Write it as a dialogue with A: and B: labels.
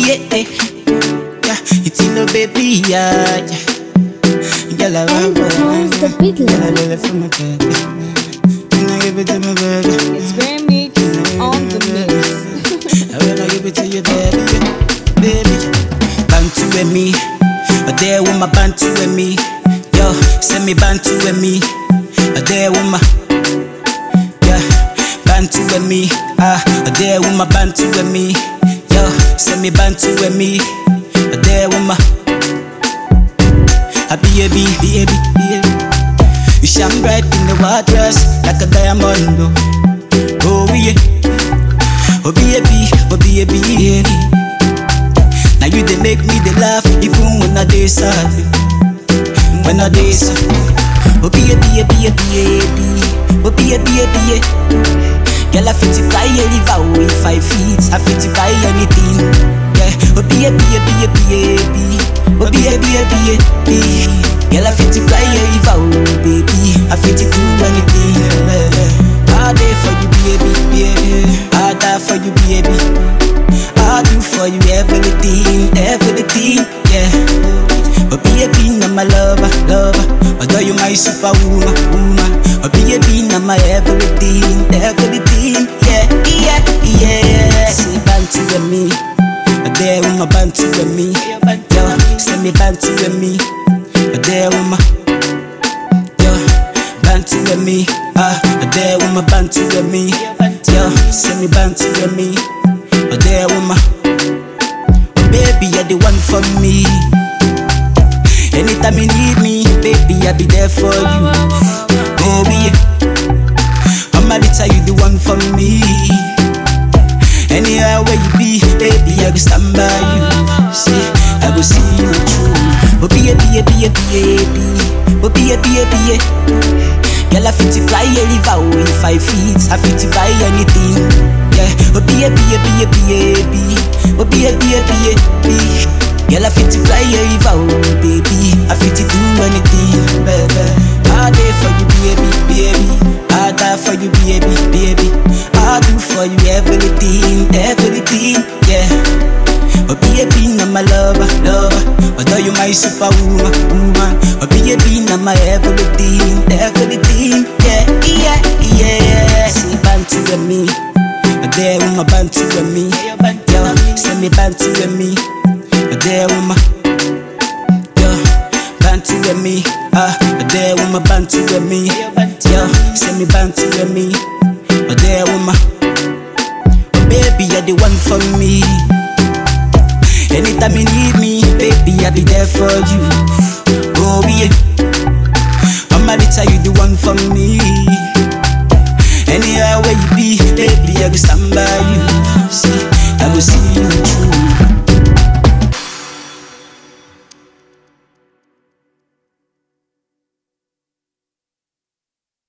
A: yeah. Yeah, it's in the baby, yeah. Girl, I want
B: the big
A: girl, I love it for my baby. When I give it to my baby,
B: It's very mix on the mix.
A: I wanna give it to you, baby, baby. Bantu with me, a day with my bantu with me. Yo, send me bantu with me, a day with my, yeah, bantu with me. A day with my bantu with me. Yo, send me bantu with me, a day with my. A baby, baby, baby. You shine bright in the white dress like a diamond. Oh yeah, oh baby, oh baby, baby. Now you they make me they laugh even when I dey sad. When I dey sad. Oh baby, baby, baby, oh baby, baby. Girl I fit to buy a live out if I fit. I fit to buy anything. Yeah, oh baby, baby, baby. Oh baby, baby, baby. Girl I fit to buy a live out, baby. I fit to do anything. I day for you, baby, baby. I die for you, baby. I'll do for you everything, everything, yeah. Oh baby, now my lover, lover. Although you my superwoman, woman. Oh baby, now my everything, everything, yeah, yeah, yeah. Say bantu with me, a day with my bantu with me. Yo, send me bantu with me, a day with my, yo, bantu with me. A day with my bantu with me. Yo, send me bantu with me. A day with my, oh baby, you're the one for me. Anytime you need me, baby, I'll be there for you. Baby, I'm a little you the one for me. Anywhere where you be, baby, I will stand by you. See, I will see you through. Oh baby, baby, baby, oh baby, baby. Girl, I fit to buy a live out if I fit. I fit to buy anything. Yeah, oh baby, baby, baby, oh baby, baby. Girl, I fit to buy a live out, baby. I fit to do anything, baby. I die for you, baby, baby. I die for you, baby, baby. I do for you everything, everything, yeah. Oh baby, now my lover, lover. Although you my superwoman, woman. Oh baby, now my everything, everything, yeah, yeah, yeah. Say bantu with me, a day with my bantu with me. Yo, send me bantu with me, a day with my, yo, bantu with me. A day with my bantu with me. Yo, send me bantu with me, a day with my, oh baby, you're the one for me. Anytime you need me, baby, I'll be there for you. Oh yeah, I'm a little you the one for me. Anywhere where you be, baby, I will stand by you. See, I will see you through.